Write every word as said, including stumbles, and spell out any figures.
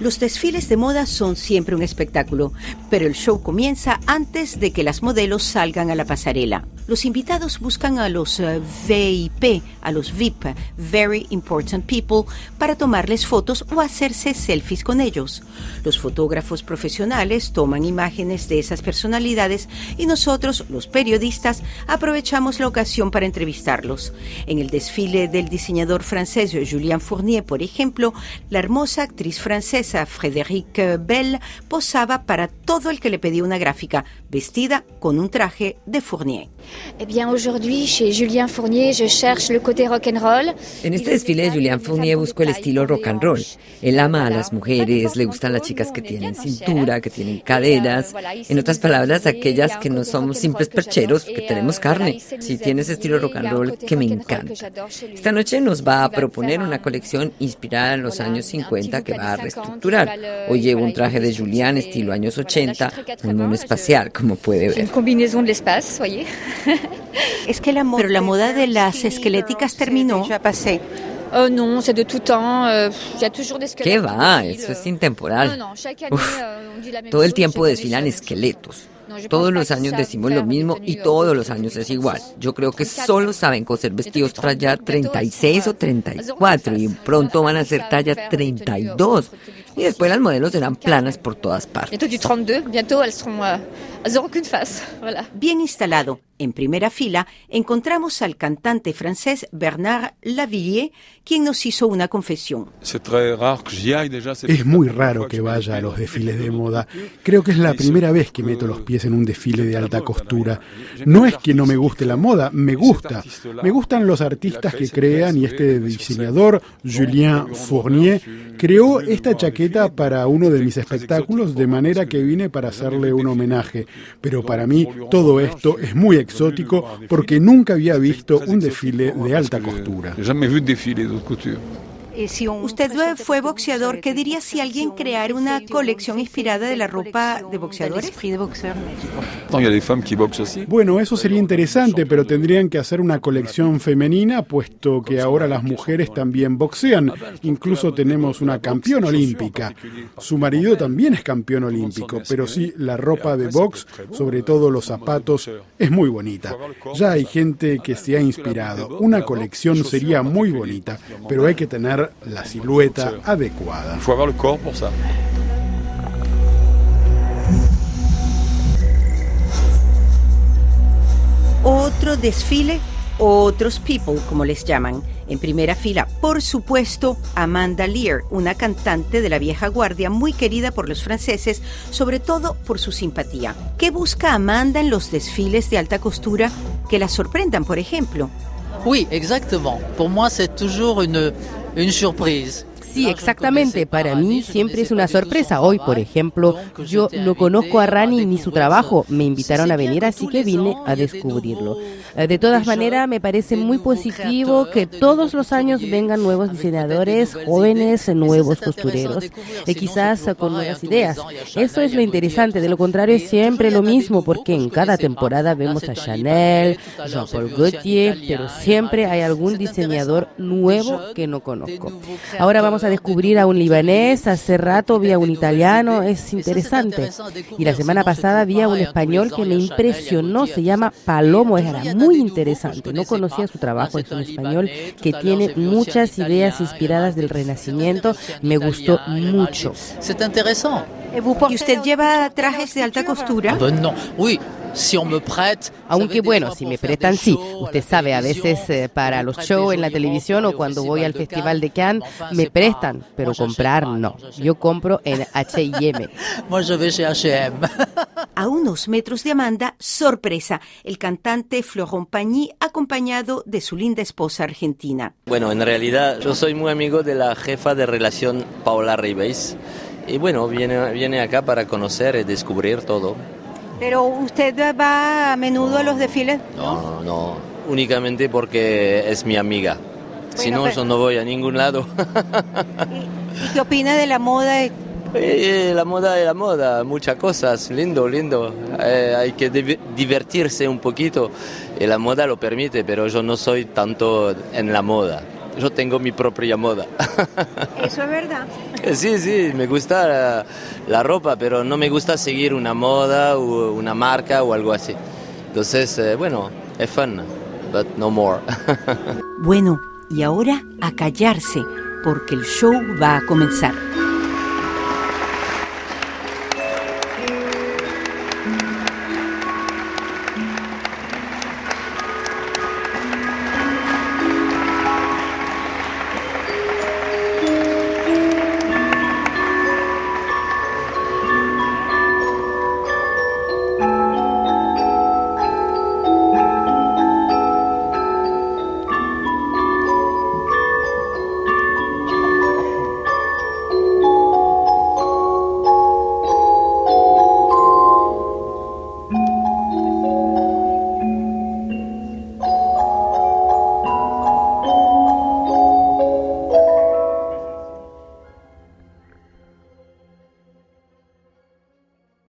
Los desfiles de moda son siempre un espectáculo, pero el show comienza antes de que las modelos salgan a la pasarela. Los invitados buscan a los uh, V I P, a los V I P, Very Important People, para tomarles fotos o hacerse selfies con ellos. Los fotógrafos profesionales toman imágenes de esas personalidades y nosotros, los periodistas, aprovechamos la ocasión para entrevistarlos. En el desfile del diseñador francés Julien Fournier, por ejemplo, la hermosa actriz francesa Frédérique Bell posaba para todo el que le pedía una gráfica, vestida con un traje de Fournier. Eh bien, aujourd'hui, chez Julien Fournier, je cherche le côté rock and roll. En este desfile de Julien Fournier busco el estilo rock and roll. Él ama a las mujeres, le gustan las chicas que tienen cintura, que tienen caderas. En otras palabras, aquellas que no somos simples percheros, que tenemos carne. Sí, tiene ese estilo rock and roll que me encanta. Esta noche nos va a proponer una colección inspirada en los años cincuenta que va a reestructurar. Hoy llevo un traje de Julien estilo años ochenta, un mono espacial, como puede ver. Une combinaison de l'espace, voyez. Es que la moda, pero la moda de las esqueléticas terminó. Ya pasé. Oh no, c'est de tout temps. Euh, y a toujours des ¿Qué va? Eso es intemporal. Uf, todo el tiempo desfilan esqueletos. Todos los años decimos lo mismo y todos los años es igual. Yo creo que solo saben coser vestidos talla treinta y seis o treinta y cuatro y pronto van a ser talla treinta y dos. Y después las modelos serán planas por todas partes. Bien instalado, en primera fila, encontramos al cantante francés Bernard Lavilliers, quien nos hizo una confesión. Es muy raro que vaya a los desfiles de moda. Creo que es la primera vez que meto los pies en un desfile de alta costura. No es que no me guste la moda, me gusta. Me gustan los artistas que crean y este diseñador, Julien Fournier, creó esta chaqueta para uno de mis espectáculos, de manera que vine para hacerle un homenaje. Pero para mí todo esto es muy exótico porque nunca había visto un desfile de alta costura. Usted fue boxeador. ¿Qué diría si alguien creara una colección inspirada de la ropa de boxeadores? Bueno, eso sería interesante, pero tendrían que hacer una colección femenina, puesto que ahora las mujeres también boxean. Incluso tenemos una campeona olímpica. Su marido también es campeón olímpico, pero sí, la ropa de box, sobre todo los zapatos, es muy bonita. Ya hay gente que se ha inspirado. Una colección sería muy bonita, pero hay que tener la silueta adecuada. Otro desfile, otros people, como les llaman. En primera fila, por supuesto, Amanda Lear, una cantante de la vieja guardia muy querida por los franceses, sobre todo por su simpatía. ¿Qué busca Amanda en los desfiles de alta costura? Que la sorprendan, por ejemplo. Oui, exactement. Pour moi, c'est toujours une, une surprise. Sí, exactamente. Para mí siempre es una sorpresa. Hoy, por ejemplo, yo no conozco a Rani ni su trabajo. Me invitaron a venir, así que vine a descubrirlo. De todas maneras, me parece muy positivo que todos los años vengan nuevos diseñadores, jóvenes, nuevos costureros, y quizás con nuevas ideas. Eso es lo interesante. De lo contrario, es siempre lo mismo, porque en cada temporada vemos a Chanel, Jean-Paul Gaultier, pero siempre hay algún diseñador nuevo que no conozco. Ahora vamos a descubrir a un libanés, hace rato vi a un italiano, es interesante. Y la semana pasada vi a un español que me impresionó, se llama Palomo Ejara, muy interesante. No conocía su trabajo, es un español que tiene muchas ideas inspiradas del Renacimiento, me gustó mucho. ¿Y usted lleva trajes de alta costura? No, uy. Si on me prête, aunque bueno, si me prestan sí. Usted sabe, a veces eh, para los shows en la televisión o cuando voy al Festival de Cannes me prestan, pero comprar no. Yo compro en H y M. A unos metros de Amanda, sorpresa, el cantante Florent Pagny acompañado de su linda esposa argentina. Bueno, en realidad yo soy muy amigo de la jefa de relación Paola Ribes y bueno, viene, viene acá para conocer y descubrir todo. ¿Pero usted va a menudo a los desfiles? No, no, no, únicamente porque es mi amiga. Bueno, si no, pero... yo no voy a ningún lado. ¿Y, ¿Y qué opina de la moda? Eh, la moda es la moda, muchas cosas, lindo, lindo. Eh, hay que div- divertirse un poquito y la moda lo permite, pero yo no soy tanto en la moda. Yo tengo mi propia moda. Eso es verdad. Sí, sí, me gusta la, la ropa, pero no me gusta seguir una moda o una marca o algo así. Entonces, eh, bueno, es fun, but no more. Bueno, y ahora a callarse, porque el show va a comenzar.